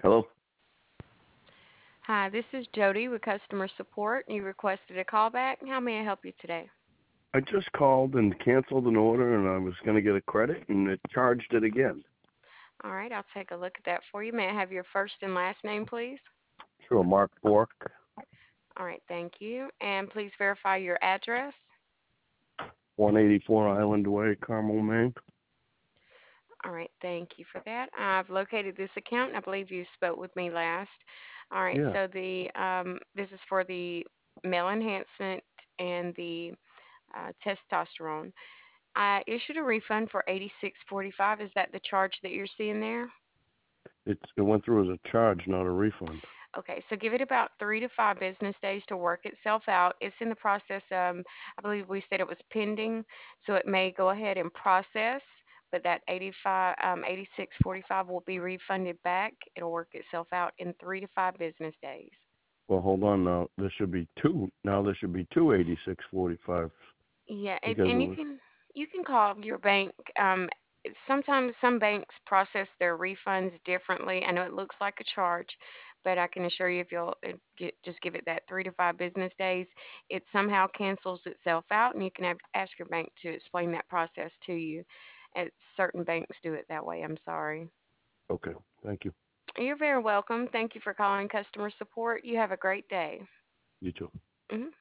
Hello. Hi, this is Jody with customer support. You requested a callback. How may I help you today? I just called and canceled an order, and I was going to get a credit, and it charged it again. All right, I'll take a look at that for you. May I have your first and last name, please? Sure, Mark Bork, All right, thank you. And please verify your address. 184 Island Way, Carmel, Maine. All right, thank you for that. I've located this account. I believe you spoke with me last. All right, Yeah, so the this is for the male enhancement and the testosterone. I issued a refund for 86.45. Is that the charge that you're seeing there? it went through as a charge, not a refund. Okay, so give it about 3 to 5 business days to work itself out. It's in the process. I believe we said it was pending, so it may go ahead and process, but that 86.45 will be refunded back. It'll work itself out in 3 to 5 business days. Well, hold on now. There should be two. Now there should be two 86.45 Yeah, because it and was. you can call your bank. Sometimes some banks process their refunds differently. I know it looks like a charge, but I can assure you if you'll just give it that 3 to 5 business days, it somehow cancels itself out, and you can ask your bank to explain that process to you. Certain banks do it that way. I'm sorry. Okay, thank you. You're very welcome. Thank you for calling customer support. You have a great day. You too. Mhm.